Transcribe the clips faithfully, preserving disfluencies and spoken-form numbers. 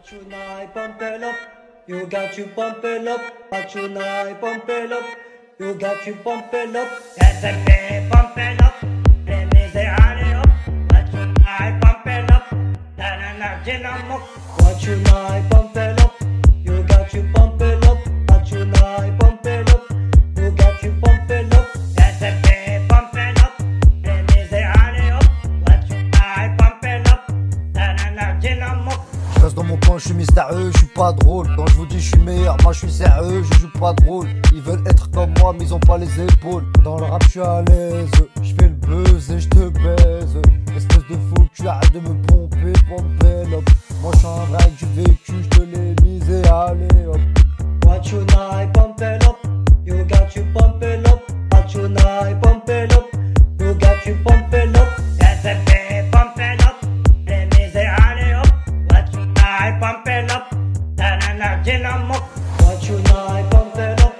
What you know, pump it up. You got to pump it up. What you know, pump it up. You got to pump it up. S M P, pump it up. Les misérables up. What you know, pump it up. Dans l'énergie d'amour. What you know, pump it up. You got to pump it up. What you know, pump it up. You got to pump it up. S M P, pump it up. Les misérables up. What you know, pump it up. Dans l'énergie d'amour. Je reste dans mon coin, je suis mystérieux, je suis pas drôle. Quand je vous dis je suis meilleur, moi je suis sérieux, je joue pas de rôle. Ils veulent être comme moi, mais ils ont pas les épaules. Dans le rap, je suis à l'aise, je fais le buzz et je te baise. Espèce de fou, tu arrêtes de me pomper, pomper up. Moi je suis un vrai que du vécu, je te l'ai misé, allez hop. What you know, pump it up. You got to pump it up. What you know, pump it up. You got to pump it up. S M P, pump it up. Les misérables up. What you know, pump it up. Dans l'énergie d'amour. What you know, pump it up.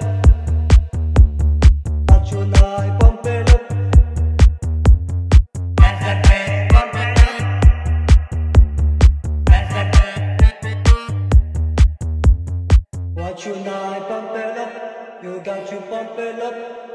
What you know, pump it up. S M P, pump it up. S M P. What you know, pump it up. You got to pump it up.